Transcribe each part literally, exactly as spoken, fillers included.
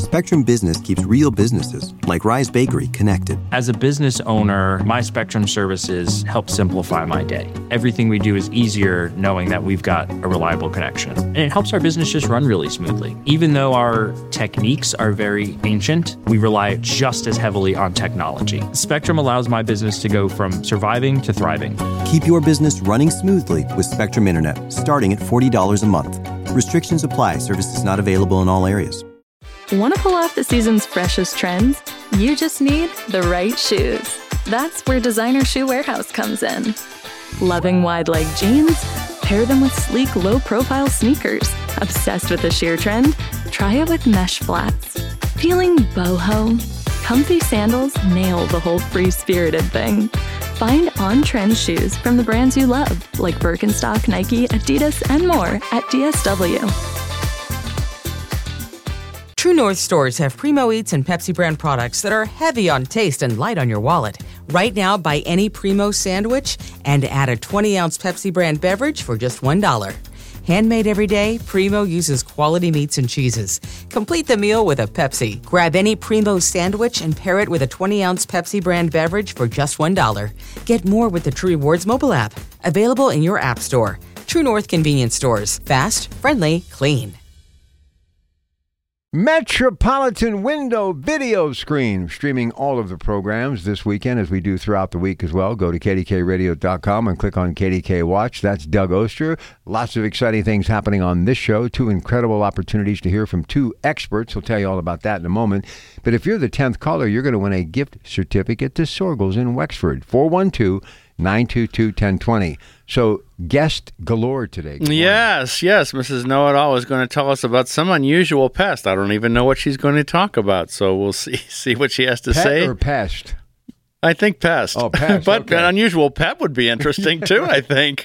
Spectrum Business keeps real businesses, like Rise Bakery, connected. As a business owner, my Spectrum services help simplify my day. Everything we do is easier knowing that we've got a reliable connection. And it helps our business just run really smoothly. Even though our techniques are very ancient, we rely just as heavily on technology. Spectrum allows my business to go from surviving to thriving. Keep your business running smoothly with Spectrum Internet, starting at forty dollars a month. Restrictions apply. Services not available in all areas. Want to pull off the season's freshest trends? You just need the right shoes. That's where Designer Shoe Warehouse comes in. Loving wide-leg jeans? Pair them with sleek, low-profile sneakers. Obsessed with the sheer trend? Try it with mesh flats. Feeling boho? Comfy sandals nail the whole free-spirited thing. Find on-trend shoes from the brands you love, like Birkenstock, Nike, Adidas, and more at D S W. True North stores have Primo Eats and Pepsi brand products that are heavy on taste and light on your wallet. Right now, buy any Primo sandwich and add a twenty-ounce Pepsi brand beverage for just one dollar. Handmade every day, Primo uses quality meats and cheeses. Complete the meal with a Pepsi. Grab any Primo sandwich and pair it with a twenty-ounce Pepsi brand beverage for just one dollar. Get more with the True Rewards mobile app. Available in your app store. True North convenience stores. Fast, friendly, clean. Metropolitan Window Video Screen, streaming all of the programs this weekend as we do throughout the week as well. Go to K D K radio dot com and click on K D K Watch. That's Doug Oster. Lots of exciting things happening on this show. Two incredible opportunities to hear from two experts. We'll tell you all about that in a moment. But if you're the tenth caller, you're going to win a gift certificate to Sorgels in Wexford. four one two, nine two two, one zero two zero. So, guest galore today. Yes, yes. Missus Know-It-All is going to tell us about some unusual pest. I don't even know what she's going to talk about, so we'll see see what she has to Pet say. or pest? I think pest. Oh, pest. But okay. an unusual pet would be interesting, too, I think.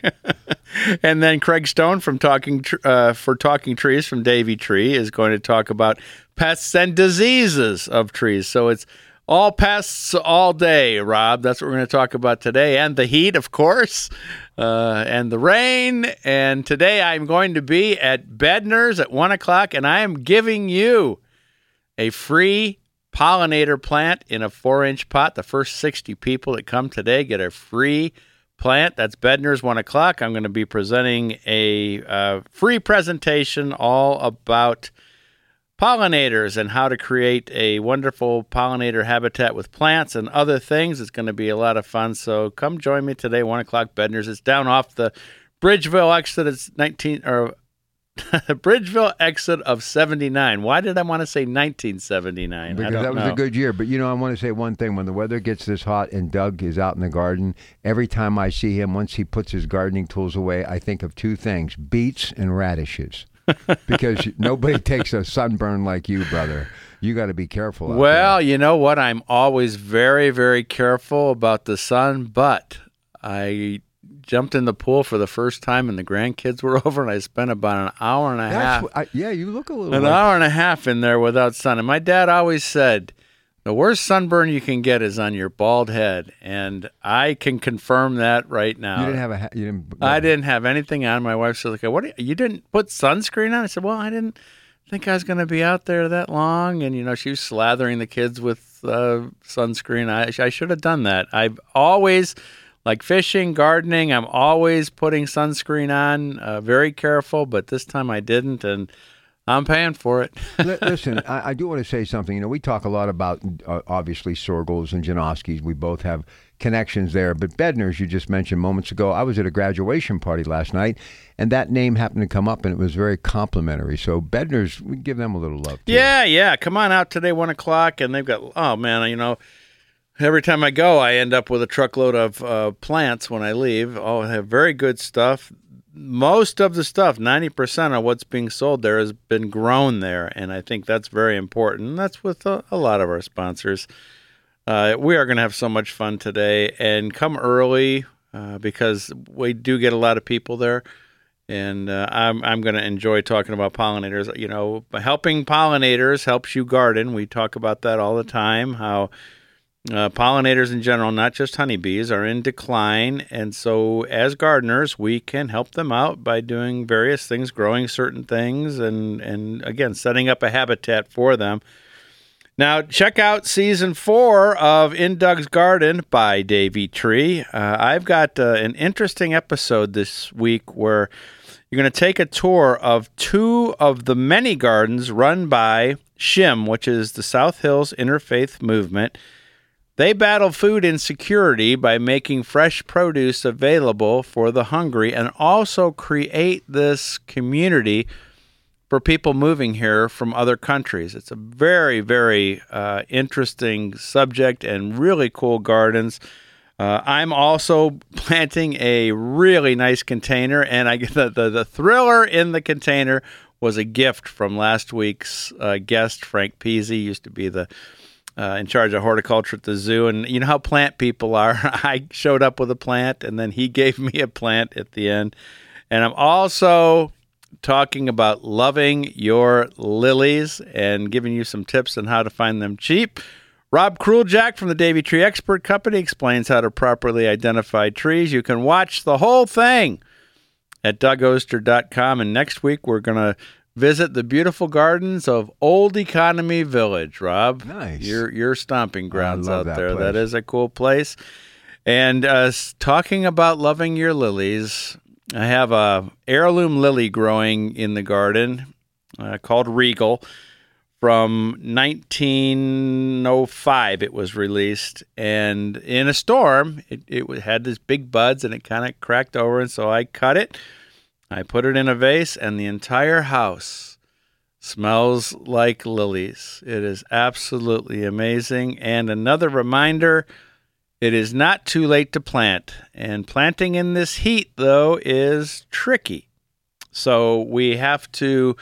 And then Craig Stone from Talking uh, for Talking Trees from Davey Tree is going to talk about pests and diseases of trees. So it's all pests all day, Rob. That's what we're going to talk about today. And the heat, of course, uh, and the rain. And today I'm going to be at Bednar's at one o'clock, and I am giving you a free pollinator plant in a four-inch pot. The first sixty people that come today get a free plant. That's Bednar's, one o'clock. I'm going to be presenting a uh, free presentation all about pollinators and how to create a wonderful pollinator habitat with plants and other things. It's going to be a lot of fun. So come join me today, one o'clock, Bednar's. It's down off the Bridgeville exit. It's nineteen or Bridgeville exit of seventy-nine. Why did I want to say nineteen seventy-nine? Because I don't that was know. a good year. But, you know, I want to say one thing. When the weather gets this hot and Doug is out in the garden, every time I see him, once he puts his gardening tools away, I think of two things, beets and radishes. Because nobody takes a sunburn like you, brother. You got to be careful out Well, there. you know what? I'm always very, very careful about the sun, but I jumped in the pool for the first time and the grandkids were over, and I spent about an hour and a That's half. what I, yeah, you look a little An like, hour and a half in there without sun. And my dad always said, the worst sunburn you can get is on your bald head. And I can confirm that right now. You didn't have a ha- you didn't I didn't have anything on. My wife said, "Okay, what? Do you, you didn't put sunscreen on?" I said, "Well, I didn't think I was going to be out there that long." And you know, she was slathering the kids with uh, sunscreen. I, I should have done that. I've always, like fishing, gardening, I'm always putting sunscreen on. Uh, very careful, but this time I didn't, and I'm paying for it. Listen, I, I do want to say something. You know, we talk a lot about, uh, obviously, Sorgels and Janoskis. We both have connections there. But Bednar's, you just mentioned moments ago, I was at a graduation party last night, and that name happened to come up, and it was very complimentary. So Bednar's, we give them a little love, too. Yeah, yeah. Come on out today, one o'clock, and they've got, oh, man, you know, every time I go, I end up with a truckload of uh, plants when I leave. Oh, I have very good stuff. Most of the stuff, ninety percent of what's being sold there has been grown there, and I think that's very important. And that's with a, a lot of our sponsors. Uh, we are going to have so much fun today, and come early uh, because we do get a lot of people there, and uh, I'm I'm going to enjoy talking about pollinators. You know, helping pollinators helps you garden. We talk about that all the time, how Uh, pollinators in general, not just honeybees, are in decline. And so as gardeners, we can help them out by doing various things, growing certain things, and, and again, setting up a habitat for them. Now, check out season four of In Doug's Garden by Davey Tree. Uh, I've got uh, an interesting episode this week where you're going to take a tour of two of the many gardens run by S H I M, which is the South Hills Interfaith Movement. They battle food insecurity by making fresh produce available for the hungry and also create this community for people moving here from other countries. It's a very, very uh, interesting subject and really cool gardens. Uh, I'm also planting a really nice container, and I the, the, the thriller in the container was a gift from last week's uh, guest, Frank Peasy, used to be the uh, in charge of horticulture at the zoo. And you know how plant people are. I showed up with a plant, and then he gave me a plant at the end. And I'm also talking about loving your lilies and giving you some tips on how to find them cheap. Rob Kruljack from the Davey Tree Expert Company explains how to properly identify trees. You can watch the whole thing at Doug Oster dot com. And next week, we're going to visit the beautiful gardens of Old Economy Village, Rob. Nice. Your, your stomping grounds out that there. place. That is a cool place. And uh, talking about loving your lilies, I have a heirloom lily growing in the garden uh, called Regal. From nineteen oh five, it was released, and in a storm, it, it had these big buds, and it kind of cracked over, and so I cut it, I put it in a vase, and the entire house smells like lilies. It is absolutely amazing, and another reminder, it is not too late to plant, and planting in this heat, though, is tricky, so we have to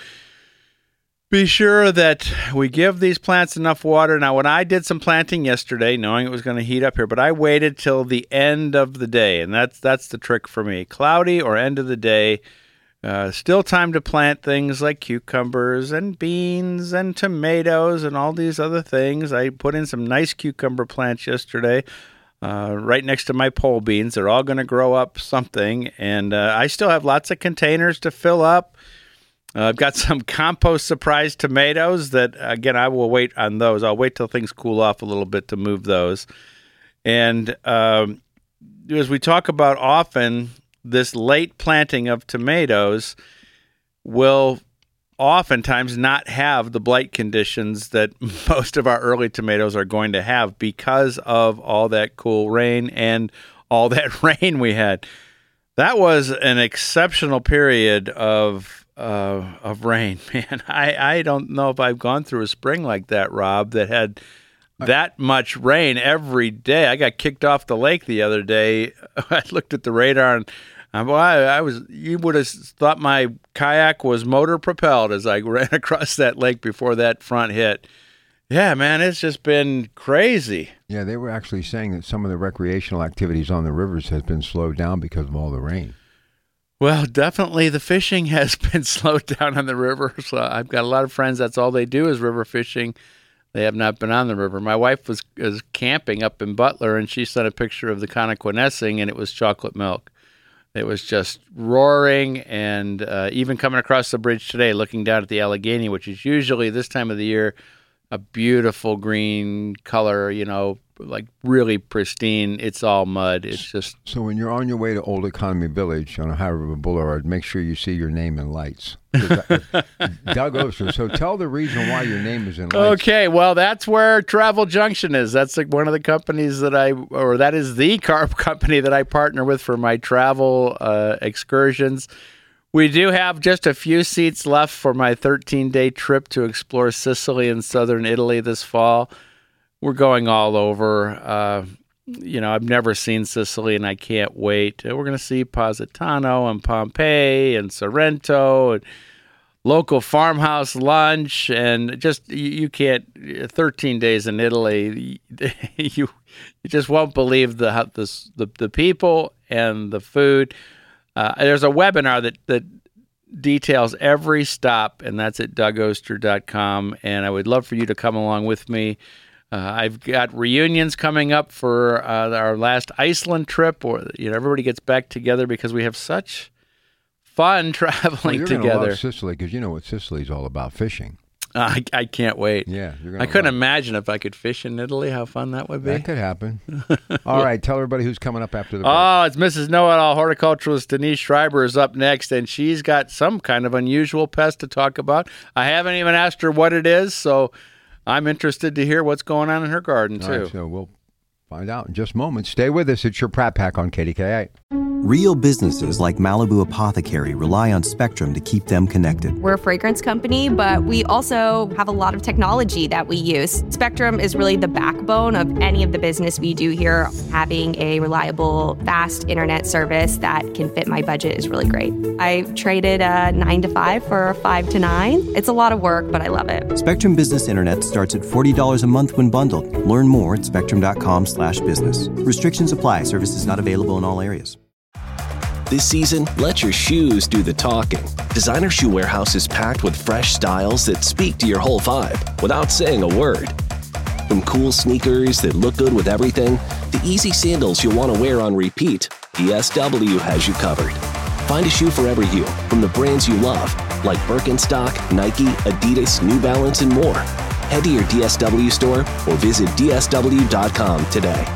be sure that we give these plants enough water. Now, when I did some planting yesterday, knowing it was going to heat up here, but I waited till the end of the day, and that's that's the trick for me. Cloudy or end of the day, uh, still time to plant things like cucumbers and beans and tomatoes and all these other things. I put in some nice cucumber plants yesterday uh, right next to my pole beans. They're all going to grow up something, and uh, I still have lots of containers to fill up. Uh, I've got some compost surprise tomatoes that, again, I will wait on those. I'll wait till things cool off a little bit to move those. And um, as we talk about often, this late planting of tomatoes will oftentimes not have the blight conditions that most of our early tomatoes are going to have because of all that cool rain and all that rain we had. That was an exceptional period of Uh, of rain, man. I, I don't know if I've gone through a spring like that, Rob, that had that much rain every day. I got kicked off the lake the other day. I looked at the radar, and um, well, I, I was. You would have thought my kayak was motor propelled as I ran across that lake before that front hit. Yeah, man, it's just been crazy. Yeah, they were actually saying that some of the recreational activities on the rivers has been slowed down because of all the rain. Well, definitely the fishing has been slowed down on the river. So I've got a lot of friends, that's all they do is river fishing. They have not been on the river. My wife was, was camping up in Butler, and she sent a picture of the Connoquenessing, and it was chocolate milk. It was just roaring, and uh, even coming across the bridge today, looking down at the Allegheny, which is usually this time of the year a beautiful green color, you know, like really pristine. It's all mud. It's just... So when you're on your way to Old Economy Village on Ohio River Boulevard, make sure you see your name in lights. Doug Oster. So tell the reason why your name is in lights. Okay, well, that's where Travel Junction is. That's like one of the companies that I, or that is the car company that I partner with for my travel uh, excursions. We do have just a few seats left for my thirteen-day trip to explore Sicily and southern Italy this fall. We're going all over. Uh, you know, I've never seen Sicily, and I can't wait. We're going to see Positano and Pompeii and Sorrento and local farmhouse lunch, and just you, you can't. thirteen days in Italy, you you just won't believe the the the, the people and the food. Uh, there's a webinar that, that details every stop, and that's at Doug Oster dot com, and I would love for you to come along with me. Uh, I've got reunions coming up for uh, our last Iceland trip, or you know, everybody gets back together because we have such fun traveling well, you're together. Gonna love Sicily, because you know what Sicily's all about: fishing. Uh, I, I can't wait. Yeah, you're gonna I couldn't love imagine if I could fish in Italy. How fun that would be. That could happen. All right, tell everybody who's coming up after the break. Oh, it's Missus Know-It-All. Horticulturalist Denise Schreiber is up next, and she's got some kind of unusual pest to talk about. I haven't even asked her what it is, so I'm interested to hear what's going on in her garden, too. All right, so we'll find out in just a moment. Stay with us. It's your Pratt Pack on K D K A. Real businesses like Malibu Apothecary rely on Spectrum to keep them connected. We're a fragrance company, but we also have a lot of technology that we use. Spectrum is really the backbone of any of the business we do here. Having a reliable, fast internet service that can fit my budget is really great. I traded a nine to five for a five to nine. It's a lot of work, but I love it. Spectrum Business Internet starts at forty dollars a month when bundled. Learn more at spectrum.com slash business. Restrictions apply. Services not available in all areas. This season, let your shoes do the talking. Designer Shoe Warehouse is packed with fresh styles that speak to your whole vibe without saying a word. From cool sneakers that look good with everything, to easy sandals you'll want to wear on repeat, D S W has you covered. Find a shoe for every you from the brands you love, like Birkenstock, Nike, Adidas, New Balance, and more. Head to your D S W store or visit D S W dot com today.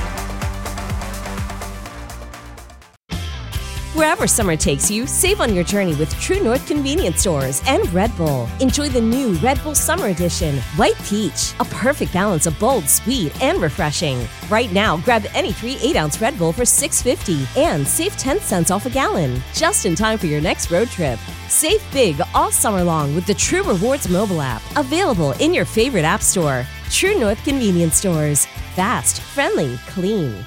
Wherever summer takes you, save on your journey with True North Convenience Stores and Red Bull. Enjoy the new Red Bull Summer Edition, White Peach, a perfect balance of bold, sweet, and refreshing. Right now, grab any three eight-ounce Red Bull for six fifty and save ten cents off a gallon, just in time for your next road trip. Save big all summer long with the True Rewards mobile app, available in your favorite app store. True North Convenience Stores. Fast, friendly, clean.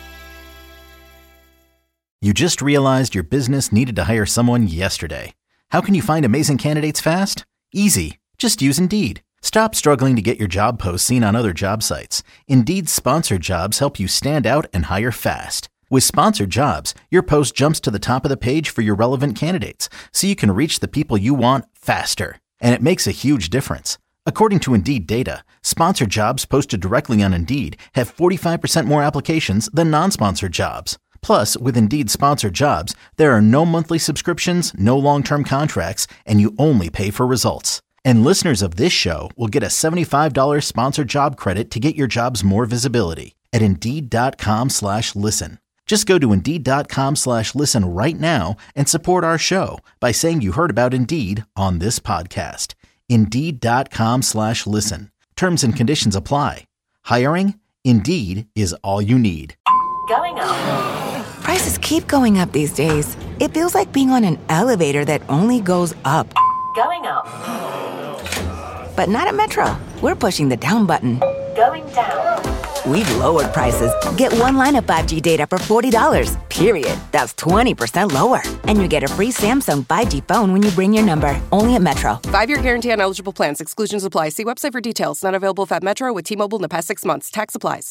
You just realized your business needed to hire someone yesterday. How can you find amazing candidates fast? Easy. Just use Indeed. Stop struggling to get your job posts seen on other job sites. Indeed's sponsored jobs help you stand out and hire fast. With sponsored jobs, your post jumps to the top of the page for your relevant candidates, so you can reach the people you want faster. And it makes a huge difference. According to Indeed data, sponsored jobs posted directly on Indeed have forty-five percent more applications than non-sponsored jobs. Plus, with Indeed sponsored jobs, there are no monthly subscriptions, no long-term contracts, and you only pay for results. And listeners of this show will get a seventy-five dollars sponsored job credit to get your jobs more visibility at Indeed.com slash listen. Just go to Indeed.com slash listen right now and support our show by saying you heard about Indeed on this podcast. Indeed.com slash listen. Terms and conditions apply. Hiring? Indeed is all you need. Going up. Prices keep going up these days. It feels like being on an elevator that only goes up. Going up. But not at Metro. We're pushing the down button. Going down. We've lowered prices. Get one line of five G data for forty dollars, period. That's twenty percent lower. And you get a free Samsung five G phone when you bring your number. Only at Metro. Five-year guarantee on eligible plans. Exclusions apply. See website for details. Not available at Metro with T-Mobile in the past six months. Tax applies.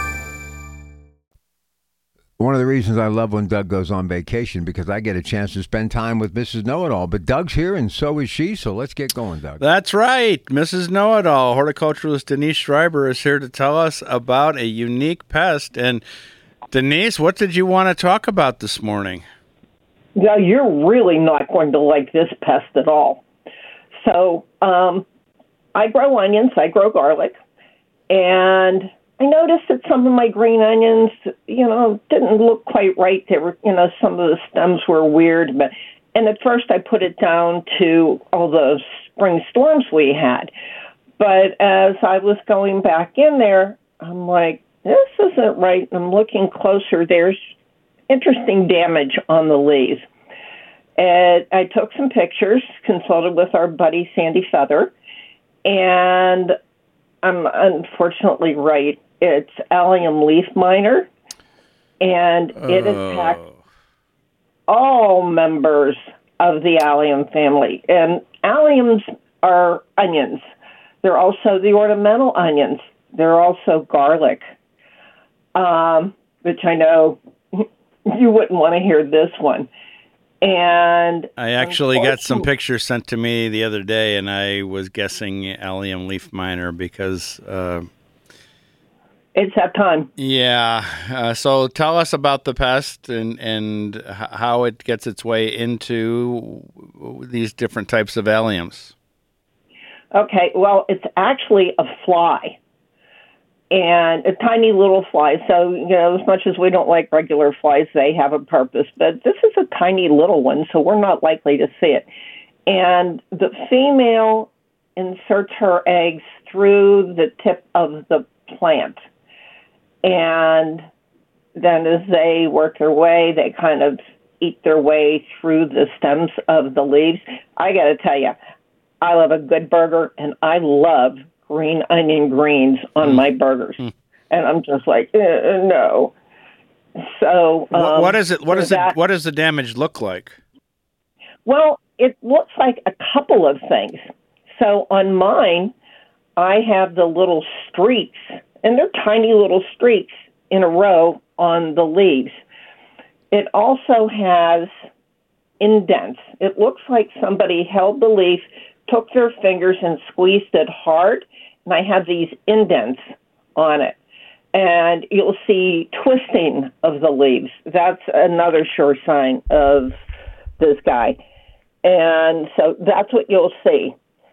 One of the reasons I love when Doug goes on vacation, because I get a chance to spend time with Missus Know-It-All. But Doug's here, and so is she, so let's get going, Doug. That's right. Missus Know-It-All, horticulturalist Denise Schreiber, is here to tell us about a unique pest. And Denise, what did you want to talk about this morning? Yeah, you're really not going to like this pest at all. So um, I grow onions, I grow garlic, and I noticed that some of my green onions, you know, didn't look quite right. They were, you know, some of the stems were weird. But and at first I put it down to all the spring storms we had. But as I was going back in there, I'm like, this isn't right. I'm looking closer. There's interesting damage on the leaves. And I took some pictures, consulted with our buddy Sandy Feather, and I'm unfortunately right. It's allium leaf miner, and it Oh. attacks all members of the allium family. And alliums are onions. They're also the ornamental onions. They're also garlic, um, which I know you wouldn't want to hear this one. And I actually got some pictures sent to me the other day, and I was guessing allium leaf miner because uh, It's that time. Yeah. Uh, so tell us about the pest and, and h- how it gets its way into these different types of alliums. Okay, well, it's actually a fly, and a tiny little fly. So, you know, as much as we don't like regular flies, they have a purpose. But this is a tiny little one, so we're not likely to see it. And the female inserts her eggs through the tip of the plant. And then as they work their way, they kind of eat their way through the stems of the leaves. I got to tell you, I love a good burger, and I love green onion greens on mm. my burgers. Mm. And I'm just like, uh, no. So um, what, what is it? What does that, it? What does the damage look like? Well, it looks like a couple of things. So on mine, I have the little streaks, and they're tiny little streaks in a row on the leaves. It also has indents. It looks like somebody held the leaf, took their fingers and squeezed it hard, and I have these indents on it. And you'll see twisting of the leaves. That's another sure sign of this guy. And so that's what you'll see.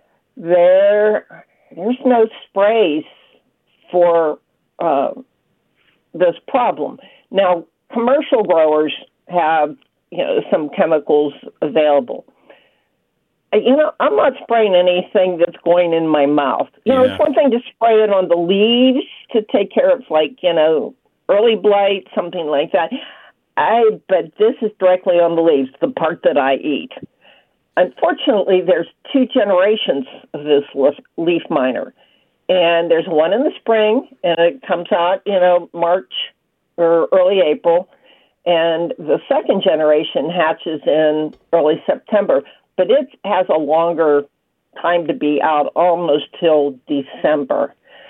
There, there's no sprays for uh, this problem. Now, commercial growers have, you know, some chemicals available. You know, I'm not spraying anything that's going in my mouth. You know, Yeah. it's one thing to spray it on the leaves to take care of, like, you know, early blight, something like that. I, but this is directly on the leaves, the part that I eat. Unfortunately, there's two generations of this leaf, leaf miner. And there's one in the spring, and it comes out, you know, March or early April. And the second generation hatches in early September. But it has a longer time to be out, almost till December.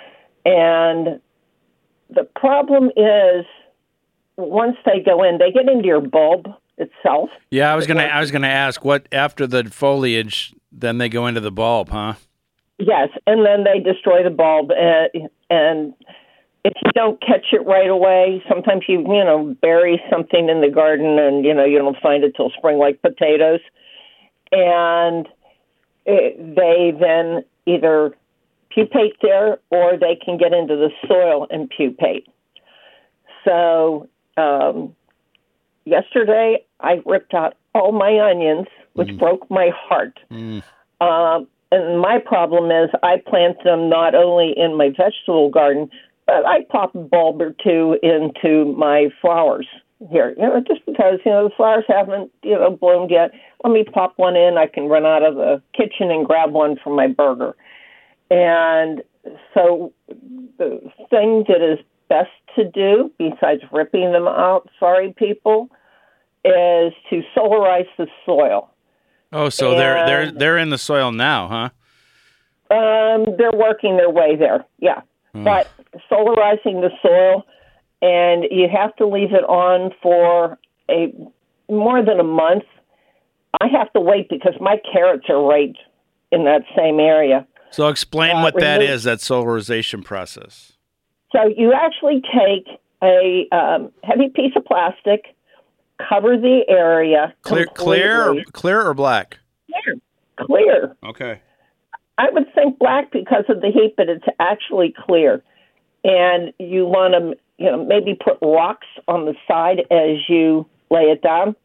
And the problem is, once they go in, they get into your bulb itself. Yeah, I was gonna. I was gonna ask what after the foliage, then they go into the bulb, huh? Yes, and then they destroy the bulb, and, and if you don't catch it right away, sometimes you you know bury something in the garden, and you know you don't find it till spring, like potatoes. And it, they then either pupate there or they can get into the soil and pupate. So um, yesterday I ripped out all my onions, which mm. broke my heart. Mm. Um, and my problem is I plant them not only in my vegetable garden, but I pop a bulb or two into my flowers here, you know, just because, you know, the flowers haven't, you know, bloomed yet. Let me pop one in. I can run out of the kitchen and grab one for my burger. And so the thing that is best to do, besides ripping them out, sorry people, is to solarize the soil. Oh, so and, they're they're they're in the soil now, huh? Um, they're working their way there, yeah. Hmm. But solarizing the soil, and you have to leave it on for a more than a month. I have to wait because my carrots are right in that same area. So explain uh, what that remove, is, that solarization process. So you actually take a um, heavy piece of plastic, cover the area. Clear, clear, or, clear or black? Clear. Clear. Okay. I would think black because of the heat, but it's actually clear. And you want to, you know, maybe put rocks on the side as you lay it down.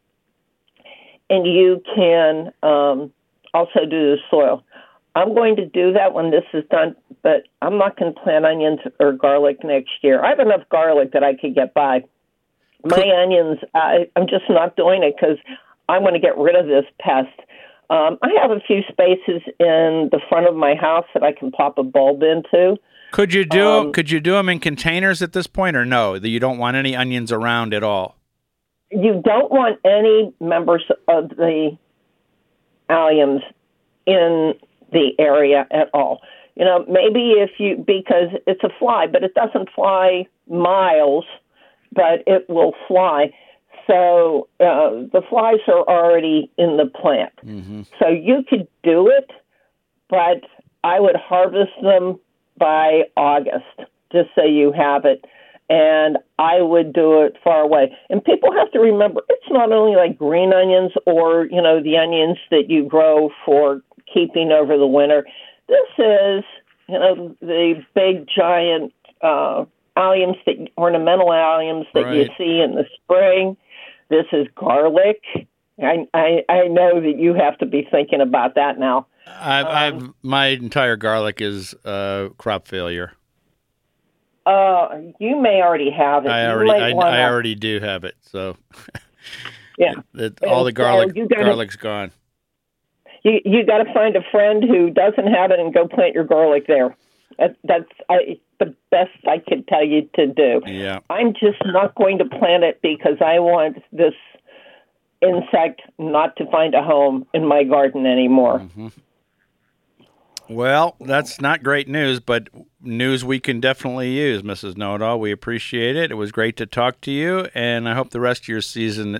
And you can um, also do the soil. I'm going to do that when this is done, but I'm not going to plant onions or garlic next year. I have enough garlic that I could get by. My cool. onions, I, I'm just not doing it because I want to get rid of this pest. Um, I have a few spaces in the front of my house that I can pop a bulb into. Could you do um, could you do them in containers at this point, or no? That you don't want any onions around at all? You don't want any members of the alliums in the area at all. You know, maybe if you, because it's a fly, but it doesn't fly miles, but it will fly. So uh, the flies are already in the plant. Mm-hmm. So you could do it, but I would harvest them by August. just so you have it. And I would do it far away. And people have to remember, it's not only like green onions or, you know, the onions that you grow for keeping over the winter. This is, you know, the big, giant uh, alliums, that, ornamental alliums that right. you see in the spring. This is garlic. I, I I know that you have to be thinking about that now. I've, um, I've my entire garlic is uh, crop failure. Uh, you may already have it. I already, I, wanna... I already do have it. So, yeah, it, it, all the garlic, so gotta, garlic's gone. You you got to find a friend who doesn't have it and go plant your garlic there. That, that's I, the best I could tell you to do. Yeah, I'm just not going to plant it because I want this insect not to find a home in my garden anymore. Mm-hmm. Well, that's not great news, but news we can definitely use, Missus Know-It-All. We appreciate it. It was great to talk to you, and I hope the rest of your season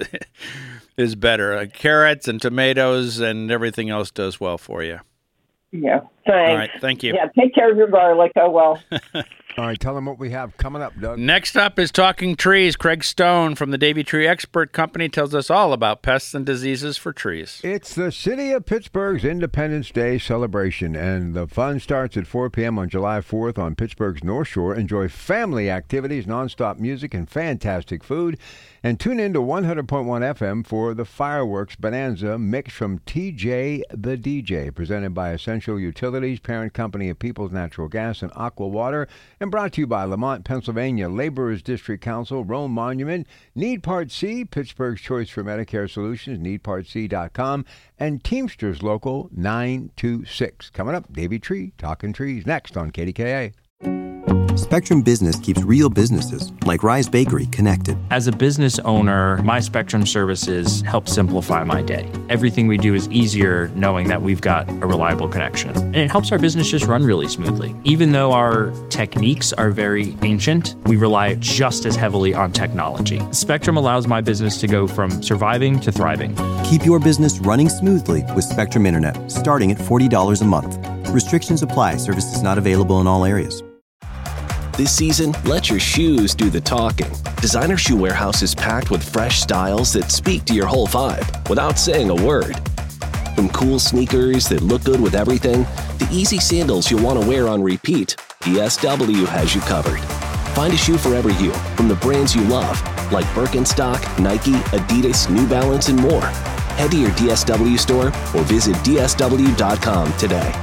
is better. Uh, carrots and tomatoes and everything else does well for you. Yeah, thanks. All right, thank you. Yeah, take care of your garlic. Oh, well. All right, tell them what we have coming up, Doug. Next up is Talking Trees. Craig Stone from the Davey Tree Expert Company tells us all about pests and diseases for trees. It's the City of Pittsburgh's Independence Day celebration, and the fun starts at four p.m. on July fourth on Pittsburgh's North Shore. Enjoy family activities, nonstop music, and fantastic food. And tune in to one hundred point one F M for the Fireworks Bonanza mix from T J the D J, presented by Essential Utilities, parent company of Peoples Natural Gas and Aqua Water, and brought to you by Lamont, Pennsylvania Laborers District Council, Rome Monument, Need Part C, Pittsburgh's Choice for Medicare Solutions, need part c dot com, and Teamsters Local nine two six. Coming up, Davey Tree, Talking Trees, next on K D K A. Spectrum Business keeps real businesses, like Rise Bakery, connected. As a business owner, my Spectrum services help simplify my day. Everything we do is easier knowing that we've got a reliable connection. And it helps our business just run really smoothly. Even though our techniques are very ancient, we rely just as heavily on technology. Spectrum allows my business to go from surviving to thriving. Keep your business running smoothly with Spectrum Internet, starting at forty dollars a month. Restrictions apply. Services not available in all areas. This season, let your shoes do the talking. Designer Shoe Warehouse is packed with fresh styles that speak to your whole vibe without saying a word. From cool sneakers that look good with everything, to easy sandals you'll want to wear on repeat, D S W has you covered. Find a shoe for every you from the brands you love, like Birkenstock, Nike, Adidas, New Balance, and more. Head to your D S W store or visit D S W dot com today.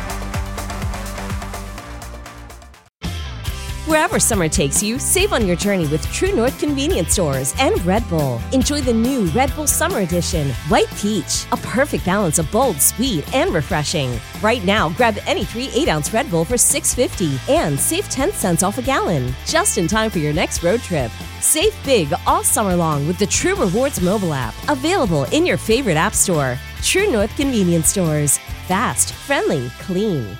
Wherever summer takes you, save on your journey with True North Convenience Stores and Red Bull. Enjoy the new Red Bull Summer Edition, White Peach, a perfect balance of bold, sweet, and refreshing. Right now, grab any three eight-ounce Red Bull for six fifty and save ten cents off a gallon, just in time for your next road trip. Save big all summer long with the True Rewards mobile app, available in your favorite app store. True North Convenience Stores. Fast, friendly, clean.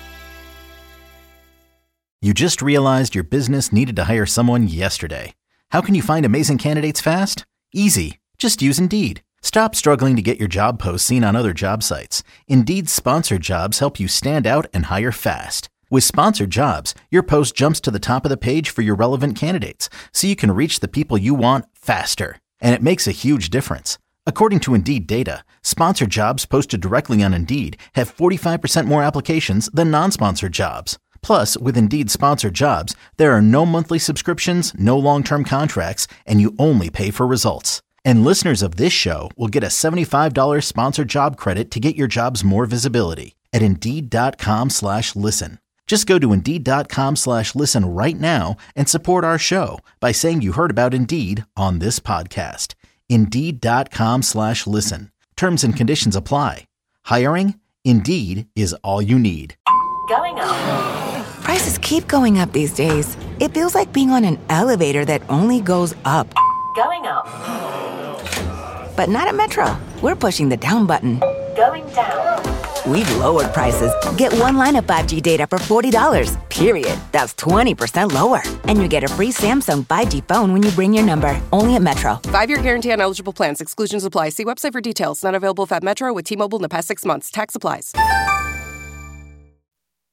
You just realized your business needed to hire someone yesterday. How can you find amazing candidates fast? Easy. Just use Indeed. Stop struggling to get your job posts seen on other job sites. Indeed's sponsored jobs help you stand out and hire fast. With sponsored jobs, your post jumps to the top of the page for your relevant candidates, so you can reach the people you want faster. And it makes a huge difference. According to Indeed data, sponsored jobs posted directly on Indeed have forty-five percent more applications than non-sponsored jobs. Plus, with Indeed sponsored jobs, there are no monthly subscriptions, no long-term contracts, and you only pay for results. And listeners of this show will get a seventy-five dollars sponsored job credit to get your jobs more visibility at Indeed.com slash listen. Just go to Indeed.com slash listen right now and support our show by saying you heard about Indeed on this podcast. Indeed.com slash listen. Terms and conditions apply. Hiring? Indeed is all you need. Going up. Prices keep going up these days. It feels like being on an elevator that only goes up. Going up. But not at Metro. We're pushing the down button. Going down. We've lowered prices. Get one line of five G data for forty dollars, period. That's twenty percent lower. And you get a free Samsung five G phone when you bring your number. Only at Metro. Five-year guarantee on eligible plans. Exclusions apply. See website for details. Not available at Metro with T-Mobile in the past six months. Tax applies.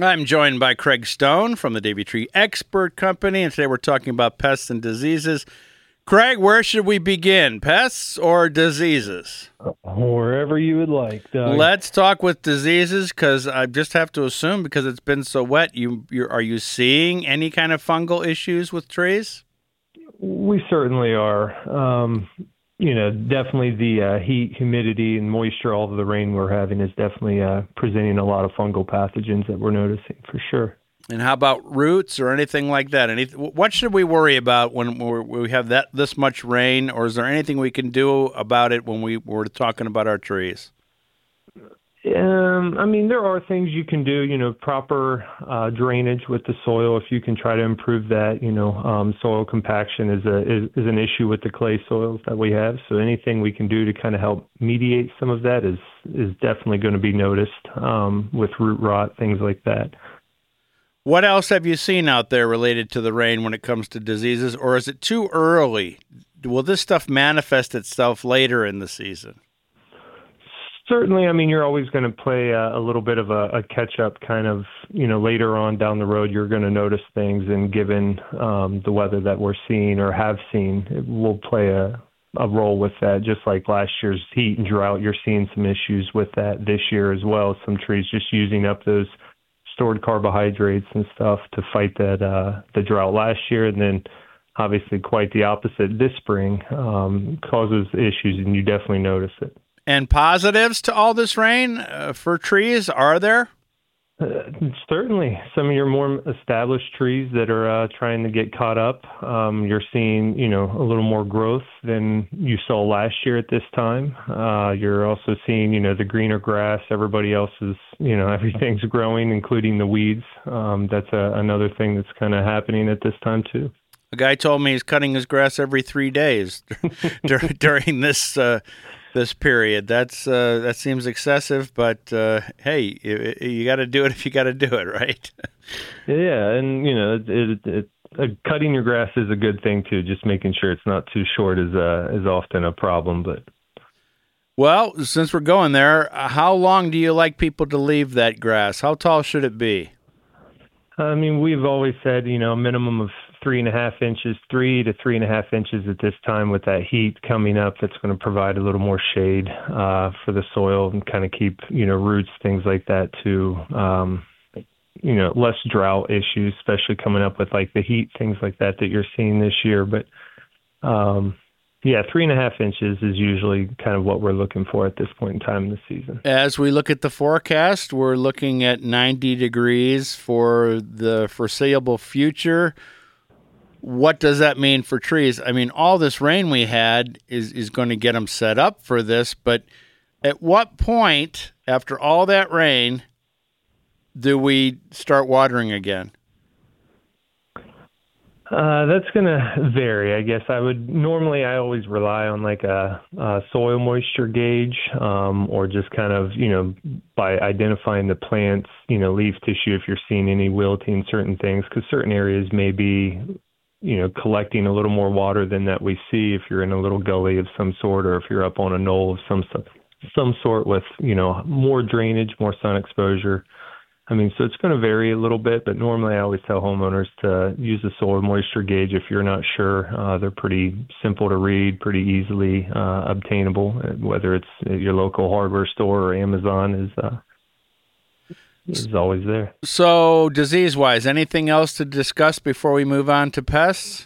I'm joined by Craig Stone from the Davey Tree Expert Company, and today we're talking about pests and diseases. Craig, where should we begin, pests or diseases? Wherever you would like, Doug. Let's talk with diseases, because I just have to assume, because it's been so wet, you you're, are you seeing any kind of fungal issues with trees? We certainly are. Um, you know, definitely the uh, heat, humidity, and moisture, all of the rain we're having is definitely uh, presenting a lot of fungal pathogens that we're noticing for sure. And how about roots or anything like that? Any, what should we worry about when we're, we have that this much rain, or is there anything we can do about it when we were talking about our trees? Um, I mean, there are things you can do, you know, proper uh, drainage with the soil. If you can try to improve that, you know, um, soil compaction is a is, is an issue with the clay soils that we have. So anything we can do to kind of help mediate some of that is, is definitely going to be noticed um, with root rot, things like that. What else have you seen out there related to the rain when it comes to diseases, or is it too early? Will this stuff manifest itself later in the season? Certainly, I mean, you're always going to play a, a little bit of a, a catch-up kind of, you know, later on down the road, you're going to notice things, and given um, the weather that we're seeing or have seen, it will play a, a role with that. Just like last year's heat and drought, you're seeing some issues with that this year as well. Some trees just using up those stored carbohydrates and stuff to fight that uh, the drought last year, and then obviously quite the opposite this spring um, causes issues, and you definitely notice it. And positives to all this rain uh, for trees, are there? Uh, certainly. Some of your more established trees that are uh, trying to get caught up, um, you're seeing, you know, a little more growth than you saw last year at this time. Uh, you're also seeing, you know, the greener grass. Everybody else is, you know, everything's growing, including the weeds. Um, that's a, another thing that's kind of happening at this time, too. A guy told me he's cutting his grass every three days during, during this uh, this period. That's uh, that seems excessive, but uh, hey, you, you got to do it if you got to do it, right? Yeah, and you know, it, it, it, uh, cutting your grass is a good thing too. Just making sure it's not too short is uh, is often a problem. But well, since we're going there, how long do you like people to leave that grass? How tall should it be? I mean, we've always said, you know, a minimum of three and a half inches, three to three and a half inches at this time with that heat coming up. That's going to provide a little more shade uh, for the soil and kind of keep, you know, roots, things like that to, um, you know, less drought issues, especially coming up with like the heat, things like that that you're seeing this year. But um, yeah, three and a half inches is usually kind of what we're looking for at this point in time in the season. As we look at the forecast, we're looking at ninety degrees for the foreseeable future. What does that mean for trees? I mean, all this rain we had is, is going to get them set up for this, but at what point, after all that rain, do we start watering again? Uh, that's going to vary, I guess. I would normally, I always rely on like a, a soil moisture gauge, um, or just kind of, you know, by identifying the plant's, you know, leaf tissue if you're seeing any wilting, certain things, because certain areas may be, you know, collecting a little more water than that we see if you're in a little gully of some sort, or if you're up on a knoll of some some sort with, you know, more drainage, more sun exposure. I mean, so it's going to vary a little bit, but normally I always tell homeowners to use the soil moisture gauge if you're not sure. Uh, they're pretty simple to read, pretty easily uh, obtainable, whether it's at your local hardware store or Amazon is uh, is always there. So disease-wise, anything else to discuss before we move on to pests?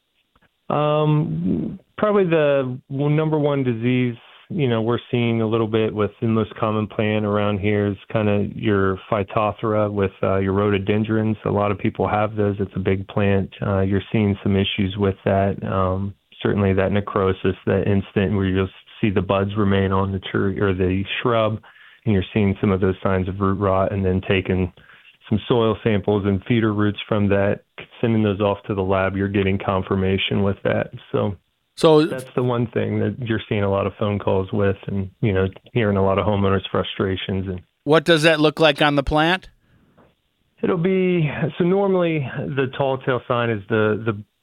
Um, probably the number one disease, you know, we're seeing a little bit with the most common plant around here is kind of your Phytophthora with uh, your rhododendrons. A lot of people have those. It's a big plant. Uh, you're seeing some issues with that. Um, certainly that necrosis, that instant where you'll see the buds remain on the tree or the shrub, and you're seeing some of those signs of root rot, and then taking some soil samples and feeder roots from that, sending those off to the lab, you're getting confirmation with that. So So that's the one thing that you're seeing a lot of phone calls with, and, you know, hearing a lot of homeowners' frustrations. And what does that look like on the plant? It'll be, so normally the tall tale sign is the, the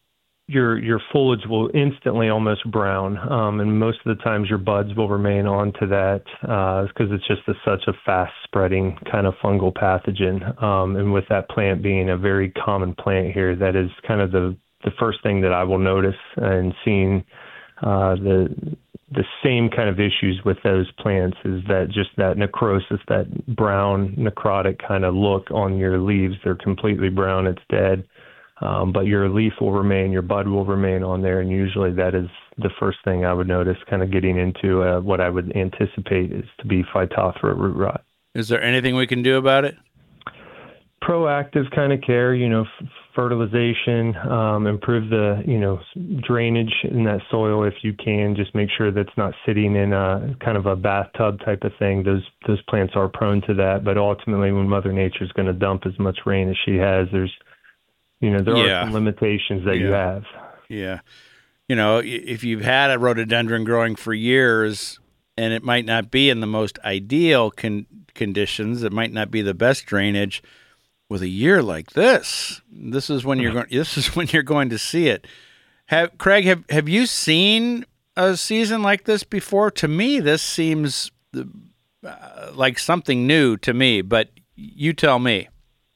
your your foliage will instantly almost brown, um, and most of the times your buds will remain onto that because uh, it's just a, such a fast-spreading kind of fungal pathogen. Um, and with that plant being a very common plant here, that is kind of the, the first thing that I will notice, and seeing uh, the the same kind of issues with those plants is that just that necrosis, that brown necrotic kind of look on your leaves. They're completely brown, it's dead. Um, but your leaf will remain, your bud will remain on there, and usually that is the first thing I would notice, kind of getting into uh, what I would anticipate is to be Phytophthora root rot. Is there anything we can do about it? Proactive kind of care, you know, f- fertilization, um, improve the, you know, drainage in that soil if you can. Just make sure that's not sitting in a kind of a bathtub type of thing. Those those plants are prone to that, but ultimately when Mother Nature is going to dump as much rain as she has, there's You know, there yeah. are some limitations that yeah. you have. Yeah. You know, if you've had a rhododendron growing for years and it might not be in the most ideal con- conditions, it might not be the best drainage, with a year like this, this is when you're going this is when you're going to see it. Have Craig, have, have you seen a season like this before? To me, this seems uh, like something new to me, but you tell me.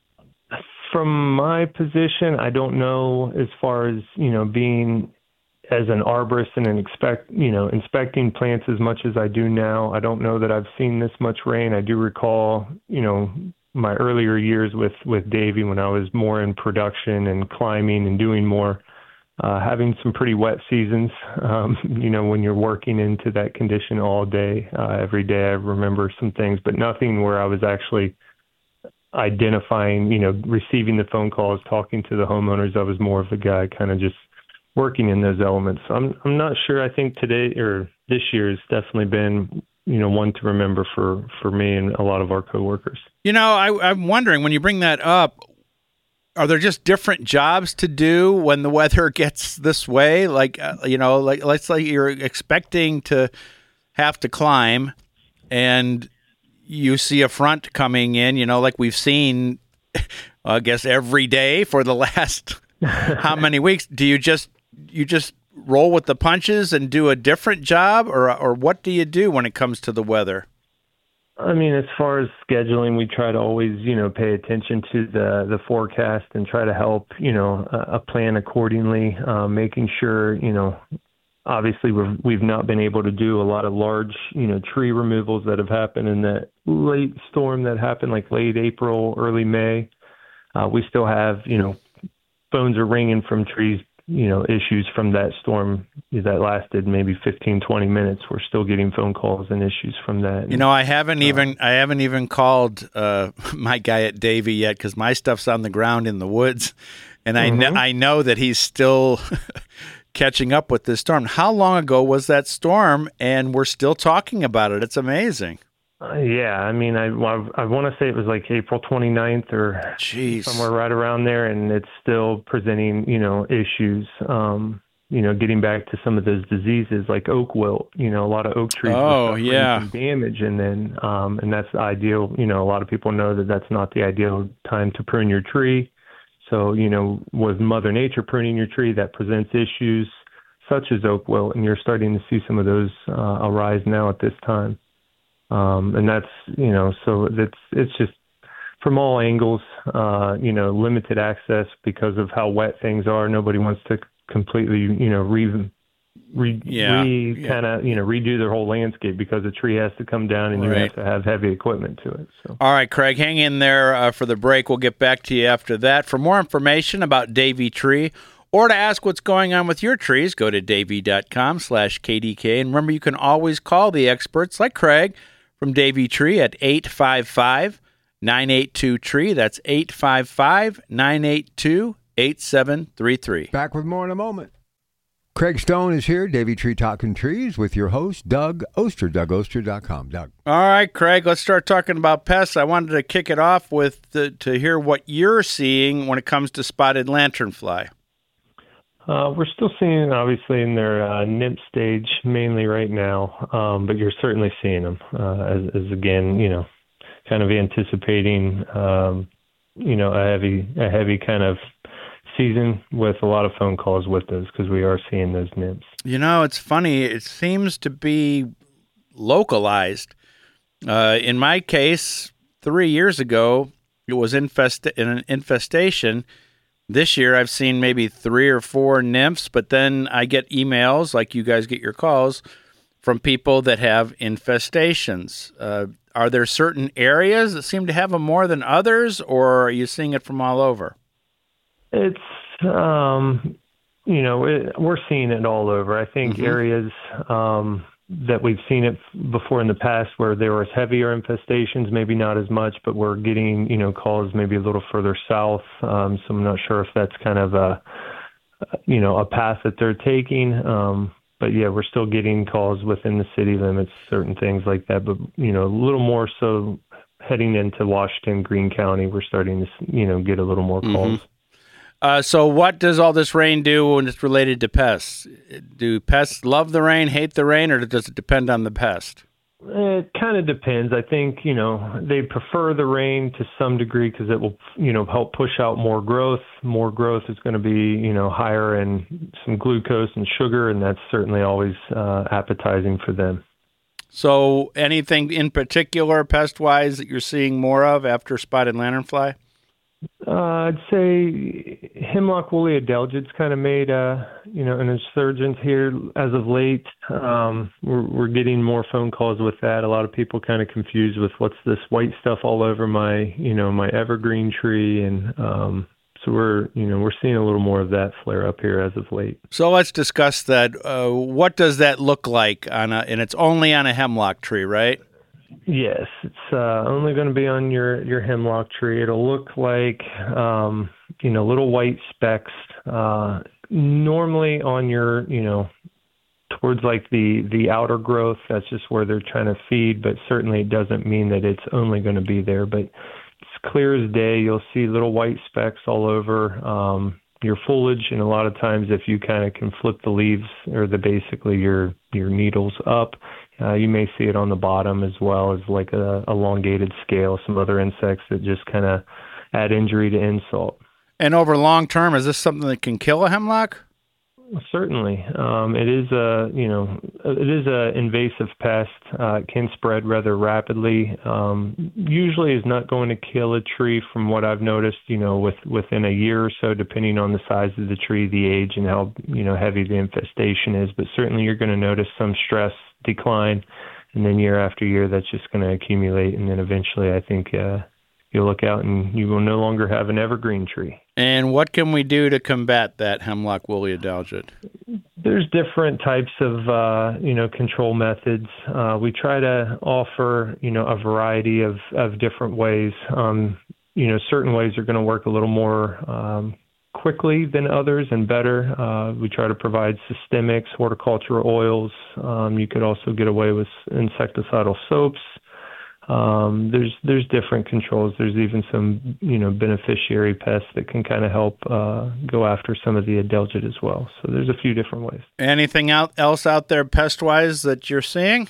From my position, I don't know as far as, you know, being as an arborist and an expect, you know, inspecting plants as much as I do now. I don't know that I've seen this much rain. I do recall, you know, my earlier years with, with Davey when I was more in production and climbing and doing more, uh, having some pretty wet seasons, um, you know, when you're working into that condition all day, uh, every day. I remember some things, but nothing where I was actually identifying, you know, receiving the phone calls, talking to the homeowners. I was more of the guy kind of just working in those elements. So I'm I'm not sure. I think today or this year has definitely been, you know, one to remember for, for me and a lot of our coworkers. You know, I, I'm wondering, when you bring that up, are there just different jobs to do when the weather gets this way? Like, uh, you know, like let's say you're expecting to have to climb and you see a front coming in, you know, like we've seen, I guess, every day for the last how many weeks. Do you just you just roll with the punches and do a different job, or or what do you do when it comes to the weather? I mean, as far as scheduling, we try to always, you know, pay attention to the, the forecast and try to help, you know, a, a plan accordingly, uh, making sure, you know, obviously we've, we've not been able to do a lot of large, you know, tree removals that have happened in that late storm that happened like late April, early May. Uh, we still have, you know, phones are ringing from trees, you know, issues from that storm that lasted maybe fifteen, twenty minutes. We're still getting phone calls and issues from that. You know, I haven't uh, even I haven't even called uh, my guy at Davey yet because my stuff's on the ground in the woods, and I mm-hmm. know I know that he's still catching up with this storm. How long ago was that storm? And we're still talking about it. It's amazing. Uh, yeah, I mean, I, I, I want to say it was like April twenty-ninth or Jeez. somewhere right around there, and it's still presenting, you know, issues, um, you know, getting back to some of those diseases like oak wilt, you know, a lot of oak trees oh, yeah. some damage, and then, um, and that's the ideal, you know, a lot of people know that that's not the ideal time to prune your tree. So, you know, with Mother Nature pruning your tree, that presents issues such as oak wilt, and you're starting to see some of those uh, arise now at this time. Um, and that's, you know, so that's, it's just from all angles, uh, you know, limited access because of how wet things are. Nobody wants to completely, you know, re, re, yeah, re yeah. kind of, you know, redo their whole landscape because a tree has to come down and right. you have to have heavy equipment to it. So. All right, Craig, hang in there uh, for the break. We'll get back to you after that. For more information about Davey Tree, or to ask what's going on with your trees, go to davey.com slash KDK. And remember, you can always call the experts like Craig from Davey Tree at eight five five, nine eight two, T R E E. That's eight five five, nine eight two, eight seven three three. Back with more in a moment. Craig Stone is here, Davey Tree Talking Trees, with your host, Doug Oster, doug oster dot com. Doug. All right, Craig, let's start talking about pests. I wanted to kick it off with the, to hear what you're seeing when it comes to spotted lanternfly. Uh, we're still seeing, obviously, in their uh, nymph stage mainly right now, um, but you're certainly seeing them uh, as, as, again, you know, kind of anticipating, um, you know, a heavy, a heavy kind of season with a lot of phone calls with those because we are seeing those nymphs. You know, it's funny. It seems to be localized. Uh, in my case, three years ago, it was infest- in an infestation. This year, I've seen maybe three or four nymphs, but then I get emails, like you guys get your calls, from people that have infestations. Uh, are there certain areas that seem to have them more than others, or are you seeing it from all over? It's, um, you know, it, we're seeing it all over. I think mm-hmm. areas um, that we've seen it before in the past where there was heavier infestations, maybe not as much, but we're getting, you know, calls maybe a little further south. Um, so I'm not sure if that's kind of a, you know, a path that they're taking. Um, but yeah, we're still getting calls within the city limits, certain things like that. But, you know, a little more so heading into Washington, Greene County, we're starting to, you know, get a little more calls. Mm-hmm. Uh, so what does all this rain do when it's related to pests? Do pests love the rain, hate the rain, or does it depend on the pest? It kind of depends. I think, you know, they prefer the rain to some degree because it will, you know, help push out more growth. More growth is going to be, you know, higher in some glucose and sugar, and that's certainly always uh, appetizing for them. So anything in particular pest-wise that you're seeing more of after spotted lanternfly? Uh, I'd say hemlock woolly adelgid's kind of made, uh, you know, an insurgence here as of late. Um, we're, we're getting more phone calls with that. A lot of people kind of confused with what's this white stuff all over my, you know, my evergreen tree. And um, so we're, you know, we're seeing a little more of that flare up here as of late. So let's discuss that. Uh, what does that look like on a, and it's only on a hemlock tree, right? Yes, it's uh, only going to be on your, your hemlock tree. It'll look like, um, you know, little white specks, uh, normally on your, you know, towards like the, the outer growth. That's just where they're trying to feed, but certainly it doesn't mean that it's only going to be there. But it's clear as day. You'll see little white specks all over um, your foliage, and a lot of times if you kind of can flip the leaves or the basically your, your needles up, Uh, you may see it on the bottom as well as like a elongated scale, some other insects that just kind of add injury to insult. And over long term, is this something that can kill a hemlock? Certainly. Um, it is a, you know, it is a invasive pest. Uh, it can spread rather rapidly. Um, usually is not going to kill a tree from what I've noticed, you know, with, within a year or so, depending on the size of the tree, the age, and how, you know, heavy the infestation is. But certainly you're going to notice some stress decline, and then year after year, that's just going to accumulate. And then eventually I think uh, you'll look out and you will no longer have an evergreen tree. And what can we do to combat that hemlock woolly adelgid? There's different types of, uh, you know, control methods. Uh, we try to offer, you know, a variety of, of different ways. Um, you know, certain ways are going to work a little more um, quickly than others and better. Uh, we try to provide systemics, horticultural oils. Um, you could also get away with insecticidal soaps. Um, there's there's different controls. There's even some, you know, beneficiary pests that can kind of help uh, go after some of the adelgid as well. So there's a few different ways. Anything out, else out there pest-wise that you're seeing?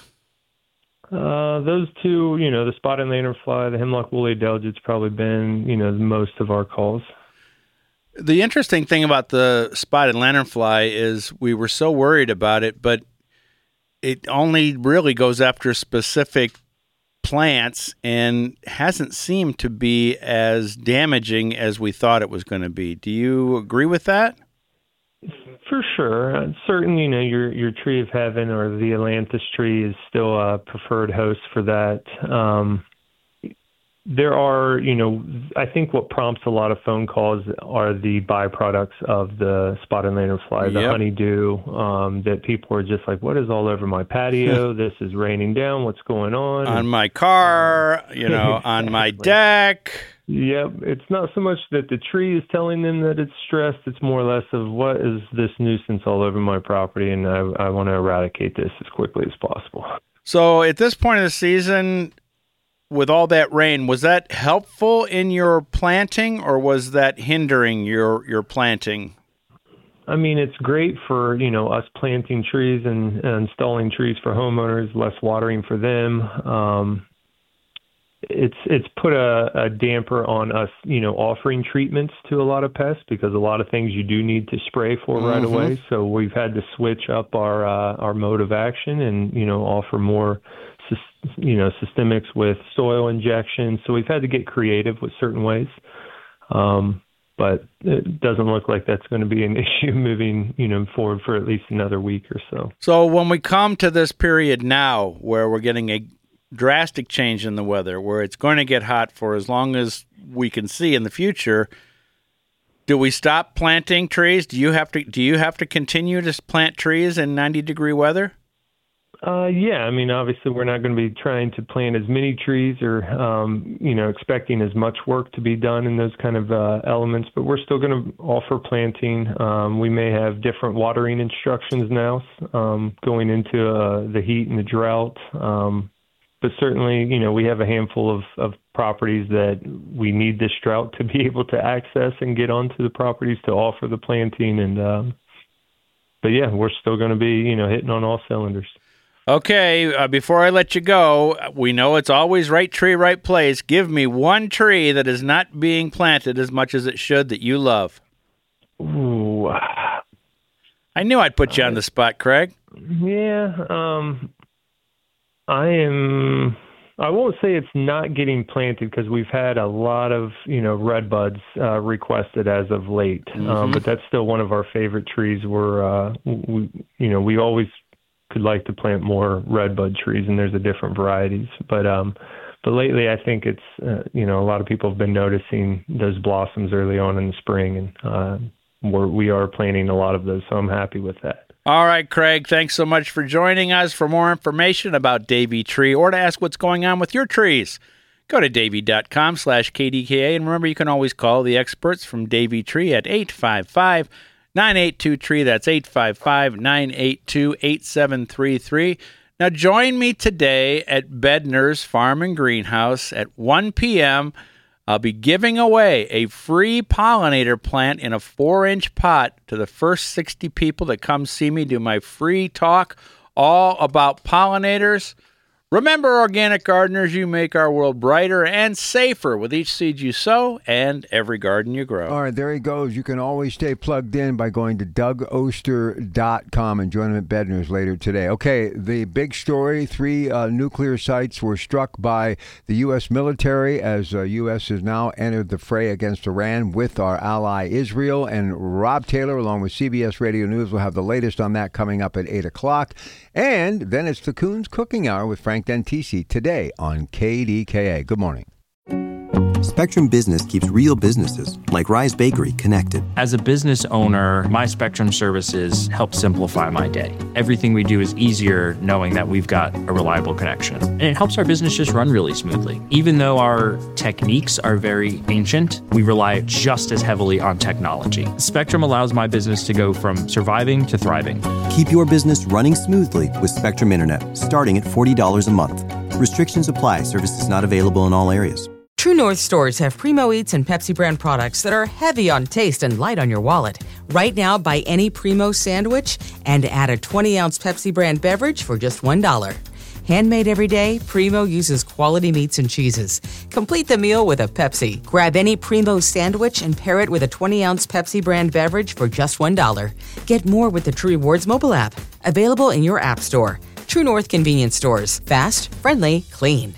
Uh, those two, you know, the spotted lanternfly, the hemlock woolly adelgid's probably been, you know, most of our calls. The interesting thing about the spotted lanternfly is we were so worried about it, but it only really goes after specific plants and hasn't seemed to be as damaging as we thought it was going to be. Do you agree with that? For sure. Uh, certain, you know, your your tree of heaven or the ailanthus tree is still a preferred host for that. Um, there are, you know, I think what prompts a lot of phone calls are the byproducts of the spotted lanternfly, the Yep. honeydew, um, that people are just like, what is all over my patio? This is raining down. What's going on? On my car, you know, on my deck. Yep. It's not so much that the tree is telling them that it's stressed. It's more or less of what is this nuisance all over my property, and I, I want to eradicate this as quickly as possible. So at this point of the season, with all that rain, was that helpful in your planting, or was that hindering your, your planting? I mean, it's great for, you know, us planting trees and, and installing trees for homeowners, less watering for them. Um, it's it's put a, a damper on us, you know, offering treatments to a lot of pests because a lot of things you do need to spray for mm-hmm. right away. So we've had to switch up our uh, our mode of action and, you know, offer more, you know, systemics with soil injection. So we've had to get creative with certain ways. Um, but it doesn't look like that's going to be an issue moving, you know, forward for at least another week or so. So when we come to this period now where we're getting a drastic change in the weather, where it's going to get hot for as long as we can see in the future, do we stop planting trees? Do you have to do you have to continue to plant trees in ninety degree weather? Uh, yeah, I mean, obviously we're not going to be trying to plant as many trees or, um, you know, expecting as much work to be done in those kind of uh, elements, but we're still going to offer planting. Um, we may have different watering instructions now um, going into uh, the heat and the drought. Um, but certainly, you know, we have a handful of, of properties that we need this drought to be able to access and get onto the properties to offer the planting. And, um, but yeah, we're still going to be, you know, hitting on all cylinders. Okay, uh, before I let you go, we know it's always right tree, right place. Give me one tree that is not being planted as much as it should that you love. Ooh. I knew I'd put you on the spot, Craig. Yeah, um, I am... I won't say it's not getting planted because we've had a lot of, you know, red buds uh, requested as of late, mm-hmm. um, but that's still one of our favorite trees. We're, uh, we, you know, we always could like to plant more redbud trees, and there's a different varieties. But um, but lately, I think it's uh, you know a lot of people have been noticing those blossoms early on in the spring, and uh, we're, we are planting a lot of those. So I'm happy with that. All right, Craig. Thanks so much for joining us. For more information about Davey Tree or to ask what's going on with your trees, go to davey dot com slash K D K A, and remember you can always call the experts from Davey Tree at eight five five, nine eight two, tree. That's eight five five, nine eight two, eight seven three three. Now join me today at Bedner's Farm and Greenhouse at one p.m. I'll be giving away a free pollinator plant in a four-inch pot to the first sixty people that come see me do my free talk all about pollinators. Remember, organic gardeners, you make our world brighter and safer with each seed you sow and every garden you grow. All right, there he goes. You can always stay plugged in by going to Doug Oster dot com and join him at Bedner's later today. Okay, the big story, three uh, nuclear sites were struck by the U S military as uh, U S has now entered the fray against Iran with our ally Israel. And Rob Taylor, along with C B S Radio News, will have the latest on that coming up at eight o'clock. And then it's the Coons Cooking Hour with Frank Dentisi today on K D K A. Good morning. Spectrum Business keeps real businesses, like Rise Bakery, connected. As a business owner, my Spectrum services help simplify my day. Everything we do is easier knowing that we've got a reliable connection. And it helps our business just run really smoothly. Even though our techniques are very ancient, we rely just as heavily on technology. Spectrum allows my business to go from surviving to thriving. Keep your business running smoothly with Spectrum Internet, starting at forty dollars a month. Restrictions apply. Services not available in all areas. True North stores have Primo Eats and Pepsi brand products that are heavy on taste and light on your wallet. Right now, buy any Primo sandwich and add a twenty ounce Pepsi brand beverage for just one dollar. Handmade every day, Primo uses quality meats and cheeses. Complete the meal with a Pepsi. Grab any Primo sandwich and pair it with a twenty ounce Pepsi brand beverage for just one dollar. Get more with the True Rewards mobile app. Available in your app store. True North convenience stores. Fast, friendly, clean.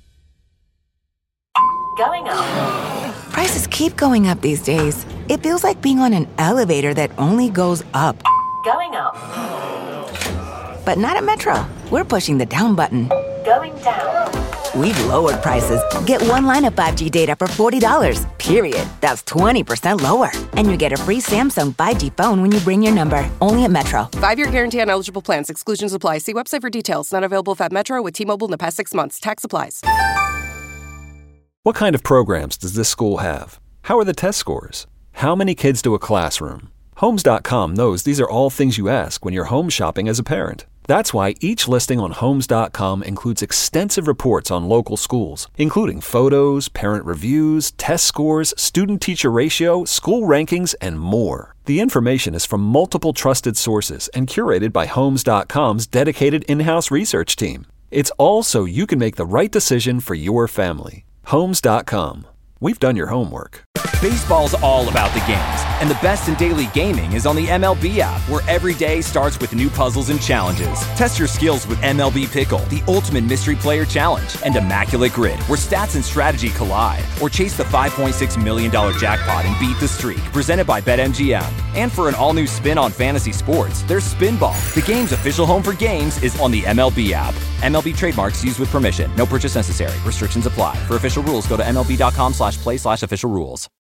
Going up. Prices keep going up these days. It feels like being on an elevator that only goes up. Going up. But not at Metro. We're pushing the down button. Going down. We've lowered prices. Get one line of five G data for forty dollars, period. That's twenty percent lower. And you get a free Samsung five G phone when you bring your number. Only at Metro. Five-year guarantee on eligible plans. Exclusions apply. See website for details. Not available if at Metro with T-Mobile in the past six months. Tax applies. What kind of programs does this school have? How are the test scores? How many kids to a classroom? Homes dot com knows these are all things you ask when you're home shopping as a parent. That's why each listing on Homes dot com includes extensive reports on local schools, including photos, parent reviews, test scores, student-teacher ratio, school rankings, and more. The information is from multiple trusted sources and curated by Homes dot com's dedicated in-house research team. It's all so you can make the right decision for your family. Homes dot com. We've done your homework. Baseball's all about the games, and the best in daily gaming is on the M L B app, where every day starts with new puzzles and challenges. Test your skills with M L B Pickle, the ultimate mystery player challenge, and Immaculate Grid, where stats and strategy collide. Or chase the five point six million dollars jackpot and beat the streak, presented by BetMGM. And for an all-new spin on fantasy sports, there's Spinball. The game's official home for games is on the M L B app. M L B trademarks used with permission. No purchase necessary. Restrictions apply. For official rules, go to M L B dot com slash play slash official rules.